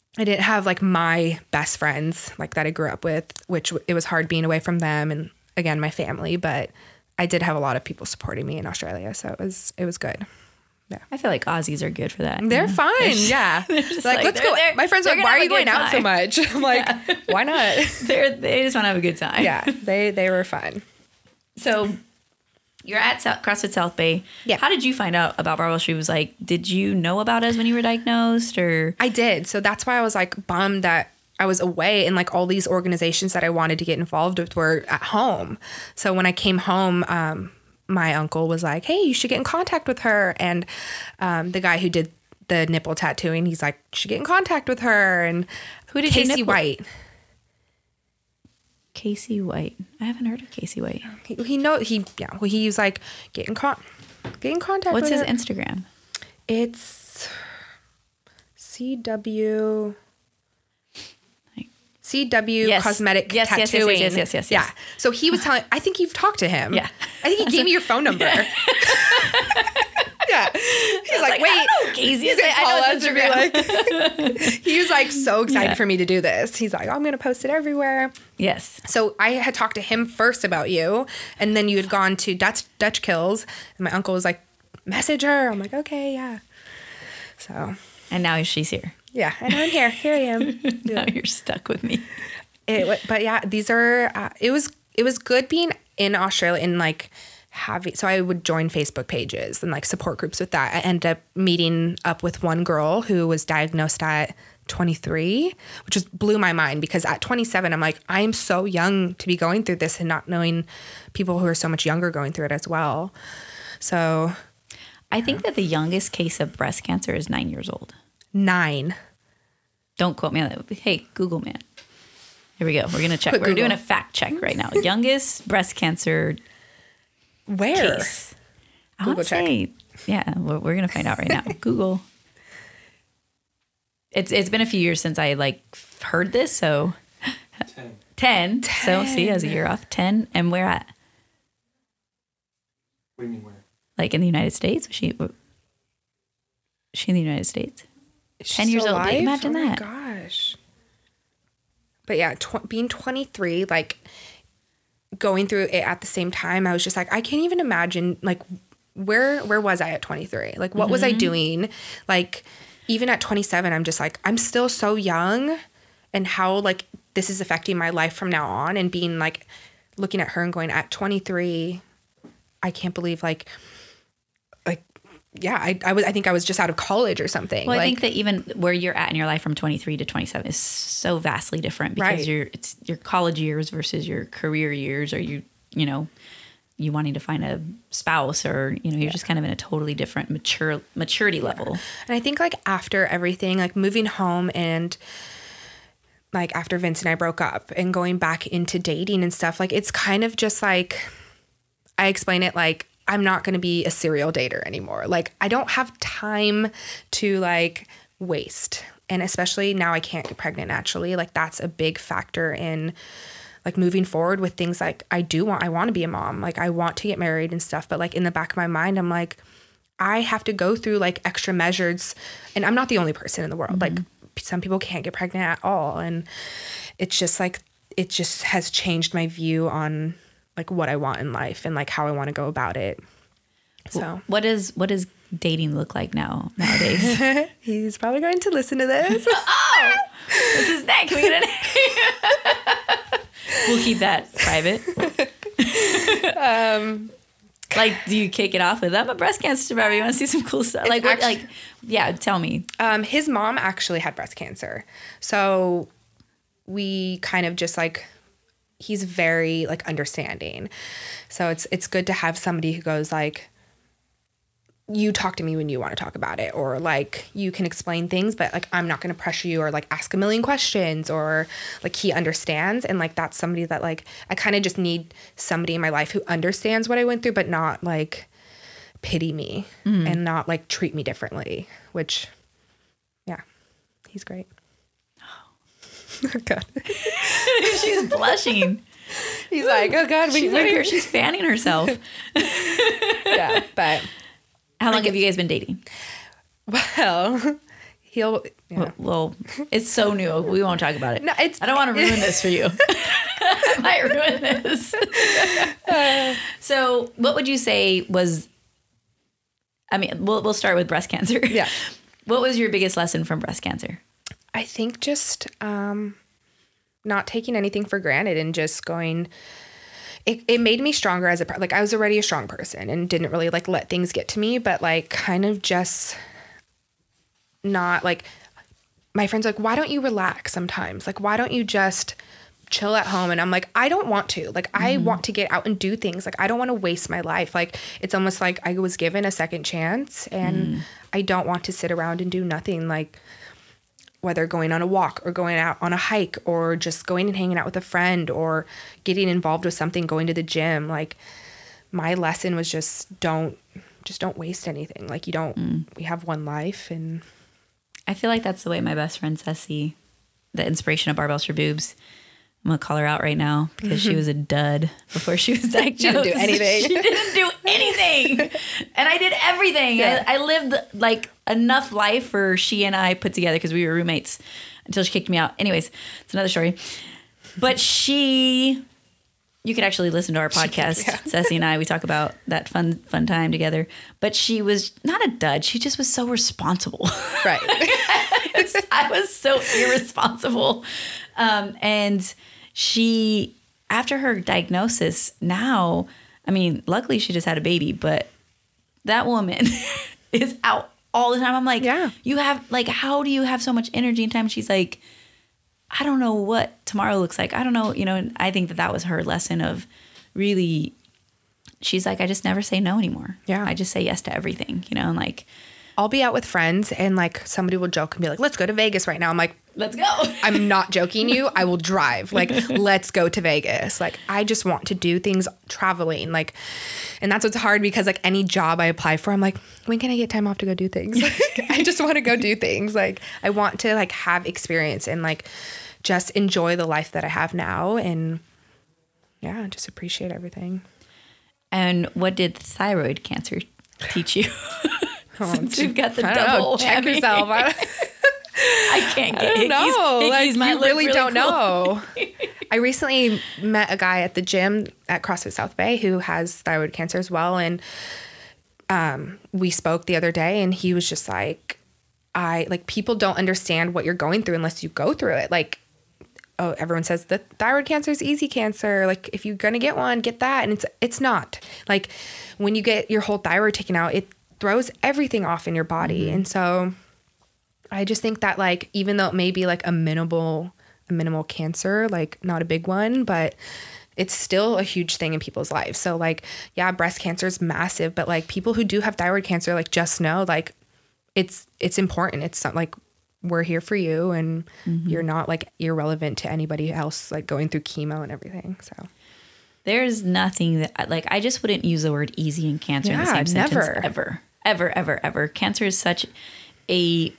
I didn't have like my best friends like that I grew up with, which it was hard being away from them and again my family, but I did have a lot of people supporting me in Australia, so it was it was good. Yeah, I feel like Aussies are good for that. they're yeah. fine. They're just, yeah, they're just like, like let's they're, go. They're, my friends are like, why are you going out so time. much? I'm like, yeah. Why not? they're they just want to have a good time. Yeah, they they were fun. So you're at South, CrossFit South Bay. Yeah. How did you find out about barbell street? Like, did you know about us when you were diagnosed, or? I did. So that's why I was like bummed that I was away and like all these organizations that I wanted to get involved with were at home. So when I came home, um, my uncle was like, hey, you should get in contact with her. And um, the guy who did the nipple tattooing, he's like, you should get in contact with her. And Who did your Casey nipple- White. Casey White. I haven't heard of Casey White. He, he know he yeah. Well, he was like, get in con, get in contact. What's with his her. Instagram? It's C W. C W Yes. Cosmetic Yes, yes, yes, Tattooing. yes, yes, yes, yes, Yeah. yes. So he was telling. I think you've talked to him. Yeah. I think he gave me your phone number. Yeah. He's like, like, wait. I don't know Casey. He's gonna I know call his us and be like. He was like so excited Yeah. for me to do this. He's like, I'm gonna post it everywhere. Yes. So I had talked to him first about you, and then you had gone to Dutch Dutch Kills, and my uncle was like, message her. I'm like, okay, yeah. So And now she's here. yeah, and I'm here. Here I am. Now you're stuck with me. It, wa- but yeah, these are. Uh, it was it was good being in Australia and like having. So I would join Facebook pages and like support groups with that. I ended up meeting up with one girl who was diagnosed at twenty-three, which just blew my mind because at twenty-seven, I'm like, I am so young to be going through this and not knowing people who are so much younger going through it as well. So I think that the youngest case of breast cancer is nine years old. nine. Don't quote me on that. Hey, Google man. Here we go. We're gonna check. Put We're Google. doing a fact check right now. Youngest breast cancer Where? case. I Google want to say, yeah, we're, we're gonna find out right now. Google. It's it's been a few years since I like heard this, so Ten. ten. So see, I was a year off. Ten, and where at? What do you mean where? Like in the United States? Was she? Was she in the United States? Is she ten years still old. alive? Imagine oh that. My gosh. But yeah, tw- being twenty-three, like going through it at the same time, I was just like, I can't even imagine like where where was I at twenty-three? Like what was I doing? Like even at twenty-seven, I'm just like, I'm still so young, and how like this is affecting my life from now on, and being like looking at her and going at twenty-three, I can't believe like like yeah, I I was I think I was just out of college or something. Well, like, I think that even where you're at in your life from twenty-three to twenty-seven is so vastly different because Right. you're it's your college years versus your career years, or you you know you wanting to find a spouse, or you know you're just kind of in a totally different mature maturity level. And I think like after everything, like moving home and like after Vince and I broke up and going back into dating and stuff, like it's kind of just like, I explain it like, I'm not going to be a serial dater anymore. Like I don't have time to like waste. And especially now I can't get pregnant naturally. Like that's a big factor in like moving forward with things like I do want, I want to be a mom. Like I want to get married and stuff. But like in the back of my mind, I'm like, I have to go through like extra measures, and I'm not the only person in the world. Mm-hmm. Like some people can't get pregnant at all. And it's just like, it just has changed my view on like what I want in life and like how I want to go about it. So What is what does dating look like now nowadays? he's probably going to listen to this. Oh, this is that. Can we get it? We'll keep that private. um, like, do you kick it off with I'm a breast cancer survivor? You want to see some cool stuff? Like, what, actu- like, yeah. Tell me. Um, his mom actually had breast cancer. So we kind of just like, he's very like understanding. So it's it's good to have somebody who goes like, you talk to me when you want to talk about it, or like you can explain things, but like I'm not going to pressure you or like ask a million questions, or like he understands. And like that's somebody that like I kind of just need somebody in my life who understands what I went through, but not like pity me and not like treat me differently, which yeah, he's great. Oh God. She's blushing. He's like, oh God, we She's over here. She's fanning herself. yeah, but How long have you guys been dating? well, he'll, yeah. Well, well, it's so new. We won't talk about it. No, it's- I don't want to ruin this for you. I might ruin this. So what would you say was, I mean, we'll, we'll start with breast cancer. Yeah. What was your biggest lesson from breast cancer? I think just um, not taking anything for granted and just going, it, it made me stronger as a, per- like I was already a strong person and didn't really like let things get to me, but like kind of just not like, my friend's like, why don't you relax sometimes? Like, why don't you just chill at home? And I'm like, I don't want to. Like, I mm-hmm. want to get out and do things. Like, I don't want to waste my life. Like, it's almost like I was given a second chance and mm. I don't want to sit around and do nothing. Like, whether going on a walk or going out on a hike or just going and hanging out with a friend or getting involved with something, going to the gym. Like, my lesson was just don't, just don't waste anything. Like, you don't, mm. we have one life. And I feel like that's the way my best friend Ceci, the inspiration of Barbells for Boobs, I'm going to call her out right now because mm-hmm. she was a dud before she was diagnosed. She didn't do anything. She didn't do anything. And I did everything. Yeah. I, I lived like enough life for she and I put together because we were roommates until she kicked me out. Anyways, it's another story. But she, you could actually listen to our podcast. Yeah. Ceci and I, we talk about that fun, fun time together. But she was not a dud. She just was so responsible. Right. I, was, I was so irresponsible. Um, and she, after her diagnosis, now, I mean, luckily she just had a baby, but that woman is out all the time. I'm like, yeah. you have, like, how do you have so much energy and time? She's like, I don't know what tomorrow looks like. I don't know, you know, and I think that that was her lesson of really, she's like, I just never say no anymore. Yeah. I just say yes to everything, you know, and like, I'll be out with friends and like somebody will joke and be like, let's go to Vegas right now. I'm like, let's go. I'm not joking you. I will drive. Like, let's go to Vegas. Like, I just want to do things traveling. Like, and that's what's hard because like any job I apply for, I'm like, when can I get time off to go do things? Like, I just want to go do things. Like, I want to like have experience and like just enjoy the life that I have now. And yeah, just appreciate everything. And what did thyroid cancer teach you? Oh, Since we've got the I double. Know, check yourself. I, I can't get I don't know. Hickeys, Like, Hickeys might you look really, really don't cool. know. I recently met a guy at the gym at CrossFit South Bay who has thyroid cancer as well. And um, we spoke the other day and he was just like, I like people don't understand what you're going through unless you go through it. Like, oh, everyone says the thyroid cancer is easy cancer. Like, if you're going to get one, get that. And it's, it's not. Like, when you get your whole thyroid taken out, it throws everything off in your body. Mm-hmm. And so I just think that like, even though it may be like a minimal, a minimal cancer, like not a big one, but it's still a huge thing in people's lives. So like, yeah, breast cancer is massive, but like people who do have thyroid cancer, like just know like it's, it's important. It's not like we're here for you and mm-hmm. you're not like irrelevant to anybody else, like going through chemo and everything. So there's nothing that like, I just wouldn't use the word easy and cancer yeah, in the same never. sentence ever. Ever, ever, ever. Cancer is such a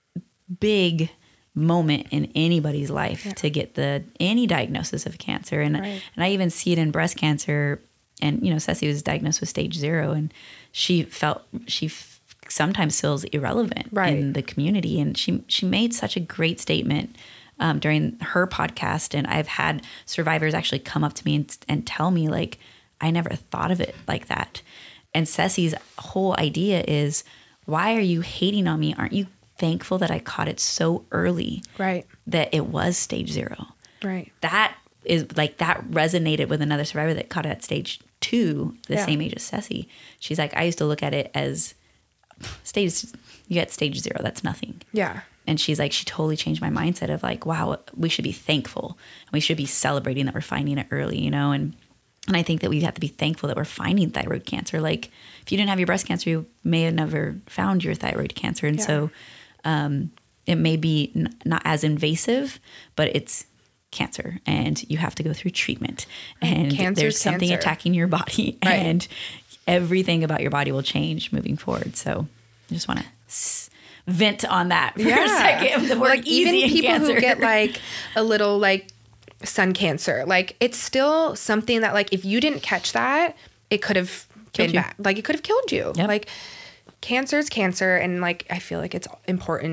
big moment in anybody's life yeah. to get the any diagnosis of cancer. And right. and I even see it in breast cancer. And, you know, Ceci was diagnosed with stage zero and she felt she f- sometimes feels irrelevant right. in the community. And she, she made such a great statement um, during her podcast. And I've had survivors actually come up to me and, and tell me like, I never thought of it like that. And Ceci's whole idea is, why are you hating on me? Aren't you thankful that I caught it so early? Right. That it was stage zero. Right. That is like, that resonated with another survivor that caught it at stage two, the yeah. same age as Ceci. She's like, I used to look at it as stage, you get stage zero, that's nothing. Yeah. And she's like, she totally changed my mindset of like, wow, we should be thankful. And we should be celebrating that we're finding it early, you know? And And I think that we have to be thankful that we're finding thyroid cancer. Like, if you didn't have your breast cancer, you may have never found your thyroid cancer. And yeah. so um, it may be n- not as invasive, but it's cancer. And you have to go through treatment. And Cancer's there's something cancer. attacking your body. Right. And everything about your body will change moving forward. So I just want to s- vent on that for yeah. a second. The word like, easy even and people cancer. who get like a little like sun cancer, like it's still something that like if you didn't catch that, it could have been you. bad. Like it could have killed you. Yep. Like cancer is cancer, and like I feel like it's important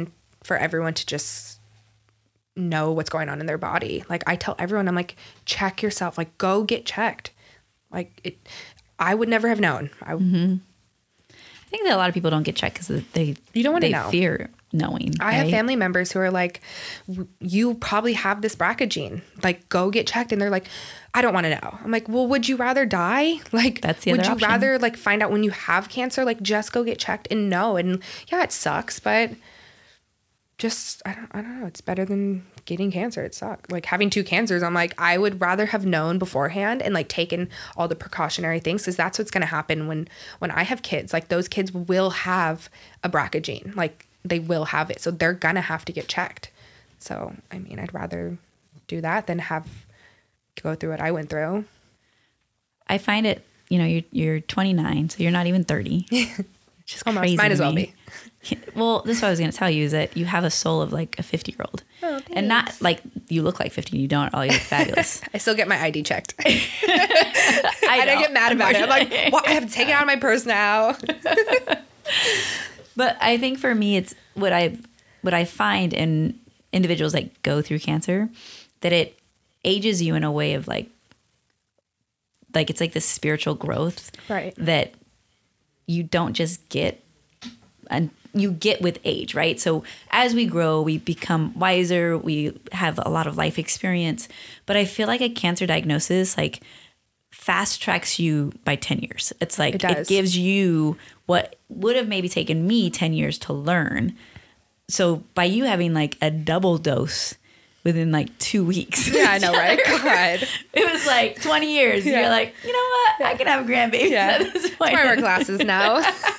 for everyone to just know what's going on in their body. Like I tell everyone, I'm like, check yourself, like go get checked. Like it, I would never have known. I, mm-hmm. I think that a lot of people don't get checked because they you don't want to they know. fear knowing. I right? have family members who are like, you probably have this B R C A gene. Like go get checked, and they're like, I don't want to know. I'm like, well, would you rather die? Like, That's the would other you option. rather like find out when you have cancer? Like just go get checked and know. And yeah, it sucks, but just I don't I don't know. It's better than getting cancer. It sucks. Like having two cancers, I'm like, I would rather have known beforehand and like taken all the precautionary things, because that's what's gonna happen when when I have kids. Like those kids will have a B R C A gene. Like they will have it. So they're gonna have to get checked. So I mean, I'd rather do that than have go through what I went through. I find it, you know, you're you're twenty-nine, so you're not even thirty. Just Almost. crazy. Might to as well me. be. Well, this is what I was going to tell you, is that you have a soul of like a fifty-year-old. Oh, and not like you look like fifty. You don't. All you look fabulous. I still get my I D checked. I, I don't get mad about it. I'm like, well, I have to take it out of my purse now. But I think for me, it's what I what I find in individuals that go through cancer, that it ages you in a way of like, like it's like this spiritual growth, Right. that you don't just get, and you get with age, right? So as we grow, we become wiser, we have a lot of life experience. But I feel like a cancer diagnosis like fast tracks you by ten years. It's like It it, does. gives you what would have maybe taken me ten years to learn. So by you having like a double dose within like two weeks. Yeah, I know, right? God. It was like twenty years. Yeah. You're like, you know what? I can have grandbabies Yeah. at this point. That's why I wear glasses now.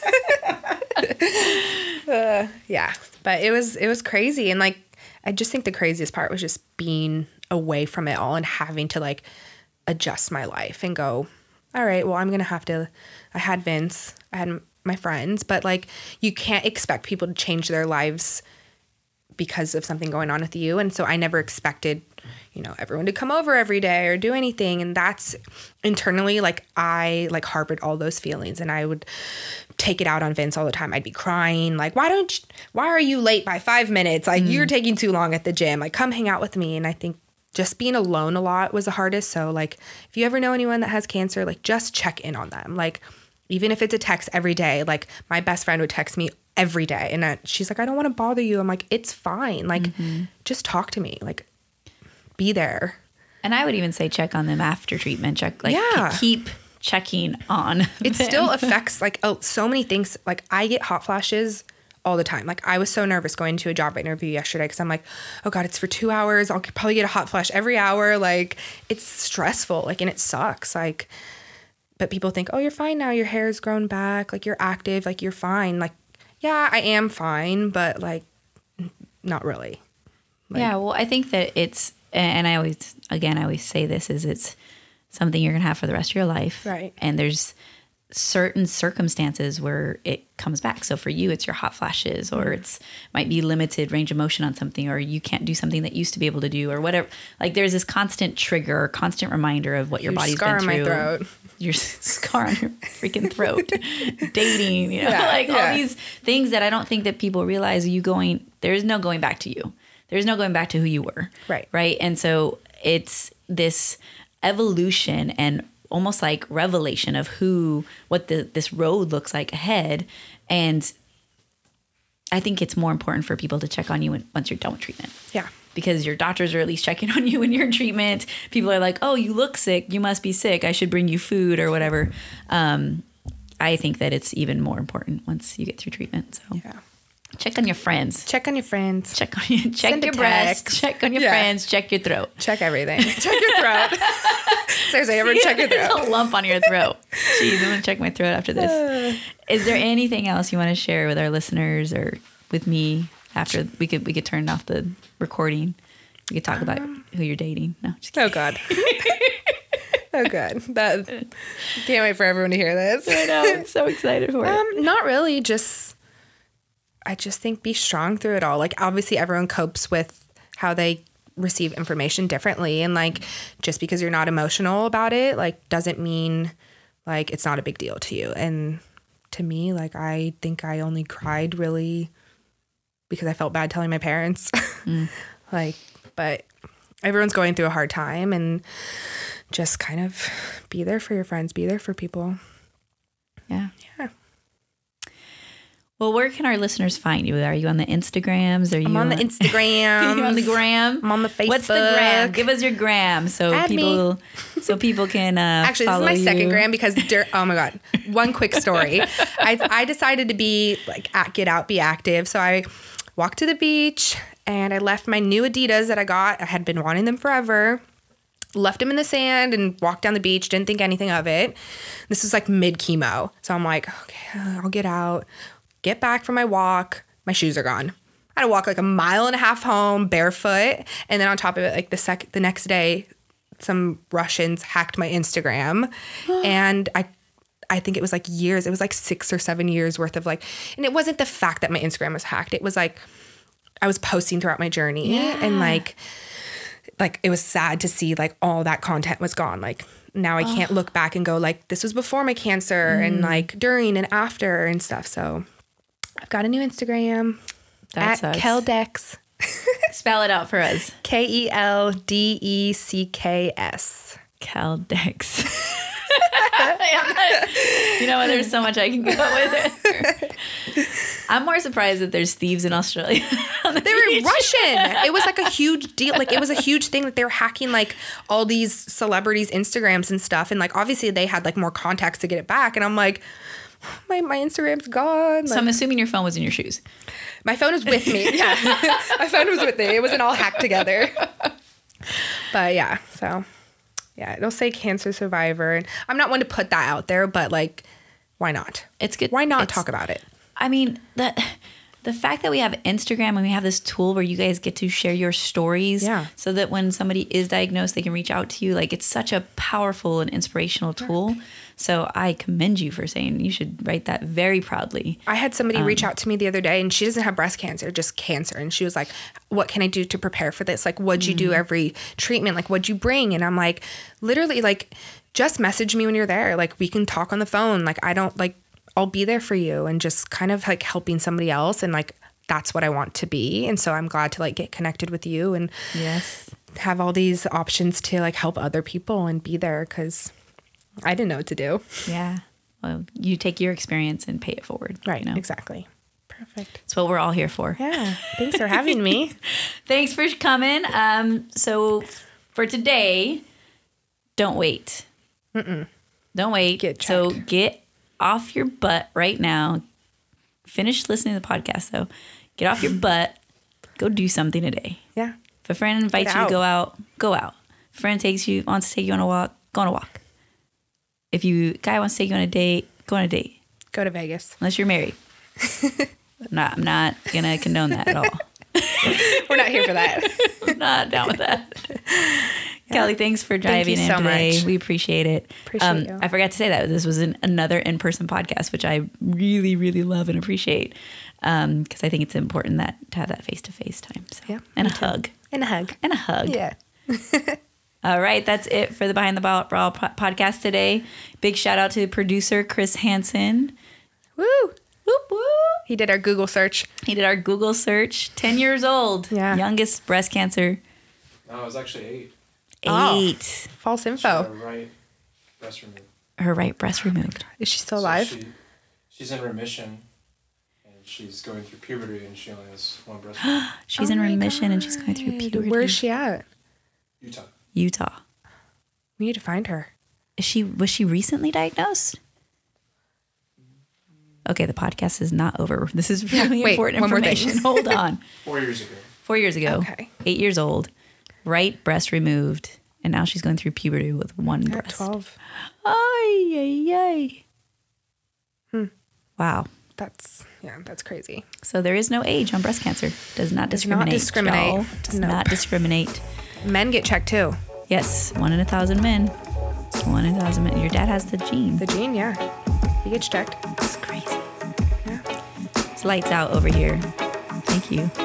uh, yeah, but it was it was crazy, and like I just think the craziest part was just being away from it all and having to like adjust my life and go, all right, well, I'm gonna have to. I had Vince, I had my friends, but like you can't expect people to change their lives because of something going on with you. And so I never expected, you know, everyone to come over every day or do anything. And that's internally, like I like harbored all those feelings, and I would take it out on Vince all the time. I'd be crying, like, why don't you, why are you late by five minutes? Like mm. you're taking too long at the gym. Like come hang out with me. And I think just being alone a lot was the hardest. So like, if you ever know anyone that has cancer, like just check in on them. Like, even if it's a text every day, like my best friend would text me every day. And I, she's like, I don't want to bother you. I'm like, it's fine. Like, mm-hmm. just talk to me. Like, be there. And I would even say check on them after treatment. Check, like, yeah. keep checking on It them. still affects, like, oh, so many things. Like, I get hot flashes all the time. Like, I was so nervous going to a job interview yesterday because I'm like, oh, God, it's for two hours. I'll probably get a hot flash every hour. Like, it's stressful. Like, and it sucks. Like, but people think, oh, you're fine now. Your hair's grown back. Like, you're active. Like, you're fine. Like, yeah, I am fine, but, like, not really. Like, yeah, well, I think that it's, and I always, again, I always say this, is it's something you're going to have for the rest of your life. Right. And there's certain circumstances where it comes back. So for you, it's your hot flashes, or it's might be limited range of motion on something, or you can't do something that you used to be able to do, or whatever. Like, there's this constant trigger, constant reminder of what your, your body's scar been on through. my throat. Your scar on your freaking throat. Dating, you know, Yeah, like yeah. all these things that I don't think that people realize. You going, there's no going back to you. There's no going back to who you were. Right. Right. And so it's this evolution and almost like revelation of who, what the this road looks like ahead. And I think it's more important for people to check on you when, once you're done with treatment. Yeah. Because your doctors are at least checking on you when you're in treatment. People are like, oh, you look sick. You must be sick. I should bring you food or whatever. Um, I think that it's even more important once you get through treatment. So Yeah. check on your friends. Check on your friends. Check on you. Check Send a your breasts. text. Check on your Yeah. friends. Check your throat. Check everything. Check your throat. Seriously, everyone check your There's throat. a lump on your throat. Jeez, I'm going to check my throat after this. Is there anything else you want to share with our listeners or with me after we could we could turn off the recording? We could talk about who you're dating. No, just kidding. Oh, God. Oh, God. That, can't wait for everyone to hear this. I know. I'm so excited for it. Um, not really. Just, I just think be strong through it all. Like, obviously, everyone copes with how they receive information differently. And, like, just because you're not emotional about it, like, doesn't mean, like, it's not a big deal to you. And to me, like, I think I only cried really because I felt bad telling my parents. Mm. Like, but everyone's going through a hard time, and just kind of be there for your friends, be there for people. Yeah. Yeah. Well, where can our listeners find you? Are you on the Instagrams? Are you I'm on the Instagram. Are you on the gram? I'm on the Facebook. What's the gram? Give us your gram so Add people me. so people can uh, Actually, this follow is my you. second gram because dur- oh my god, one quick story. I I decided to be like act, get out, be active. So I walked to the beach and I left my new Adidas that I got. I had been wanting them forever. Left them in the sand and walked down the beach. Didn't think anything of it. This was like mid chemo, so I'm like, okay, I'll get out. Get back from my walk. My shoes are gone. I had to walk like a mile and a half home barefoot, and then on top of it, like the sec the next day, some Russians hacked my Instagram, and I, I think it was like years. It was like six or seven years worth of like, and it wasn't the fact that my Instagram was hacked. It was like I was posting throughout my journey, Yeah. and like, like it was sad to see like all that content was gone. Like now I can't look back and go like this was before my cancer Mm. and like during and after and stuff. So I've got a new Instagram That at sucks. Keldex. Spell it out for us. K E L D E C K S. Caldex. You know what? There's so much I can go with. I'm more surprised that there's thieves in Australia. on the They were beach. Russian. It was like a huge deal. Like it was a huge thing that they were hacking like all these celebrities' Instagrams and stuff. And like obviously they had like more contacts to get it back. And I'm like, my my Instagram's gone. So Like, I'm assuming your phone was in your shoes. my phone was with me. Yeah. My phone was with me. It wasn't all hacked together. But yeah, so yeah, it'll say cancer survivor. And I'm not one to put that out there, but like, why not? It's good. Why not It's- talk about it? I mean, the the fact that we have Instagram and we have this tool where you guys get to share your stories, Yeah. so that when somebody is diagnosed, they can reach out to you. Like, it's such a powerful and inspirational tool. So I commend you for saying you should write that very proudly. I had somebody reach out to me the other day, and she doesn't have breast cancer, just cancer. And she was like, what can I do to prepare for this? Like, what'd you do every treatment? Like, what'd you bring? And I'm like, literally, like, just message me when you're there. Like, we can talk on the phone. Like, I don't, like, I'll be there for you, and just kind of like helping somebody else. And like, that's what I want to be. And so I'm glad to like get connected with you and Yes. have all these options to like help other people and be there, because I didn't know what to do. Yeah. Well, you take your experience and pay it forward. Right. You know? Exactly. Perfect. That's what we're all here for. Yeah. Thanks for having me. Thanks for coming. Um, so for today, don't wait. Mm-mm. Don't wait. Get so checked. get off your butt right now. Finish listening to the podcast, though. Get off your butt. Go do something today. Yeah. If a friend invites Get you to out. go out, go out. If a friend takes you, wants to take you on a walk, go on a walk. If you guy wants to take you on a date, go on a date. Go to Vegas. Unless you're married. I'm not, I'm not gonna condone that at all. We're not here for that. I'm not down with that. Kelly, thanks for driving you in so today. much. We appreciate it. Appreciate you. I forgot to say that this was an, another in-person podcast, which I really, really love and appreciate, because I think it's important that to have that face-to-face time. So. Yeah, and a me too. hug. And a hug. And a hug. Yeah. All right, that's it for the Behind the Bra Bra po- podcast today. Big shout out to producer Chris Hansen. Woo. Whoop whoop. He did our Google search. He did our Google search. Ten years old. Yeah. Youngest breast cancer. No, it was actually eight. Oh. Eight. False She info. had a right breast removed. Her right breast removed. Is she still So alive? she, she's in remission, and she's going through puberty, and she only has one breast. She's Oh in my remission and she's going through God. puberty. Where's she at? Utah. Utah. We need to find her. Is she was she recently diagnosed? Okay, the podcast is not over. This is really wait, important one more thing. information. Hold on. Four years ago. Four years ago. Okay. Eight years old. Right breast removed. And now she's going through puberty with one At breast. twelve. Ay, ay, ay. Hmm. Wow. That's, yeah, that's crazy. So there is no age on breast cancer. Does not Does not discriminate. discriminate. y'all. Does Nope. not discriminate. Men get checked too. Yes, one in a thousand men. One in a thousand men. Your dad has the gene. The gene, yeah. He gets checked. It's crazy. Yeah. It's lights out over here. Thank you.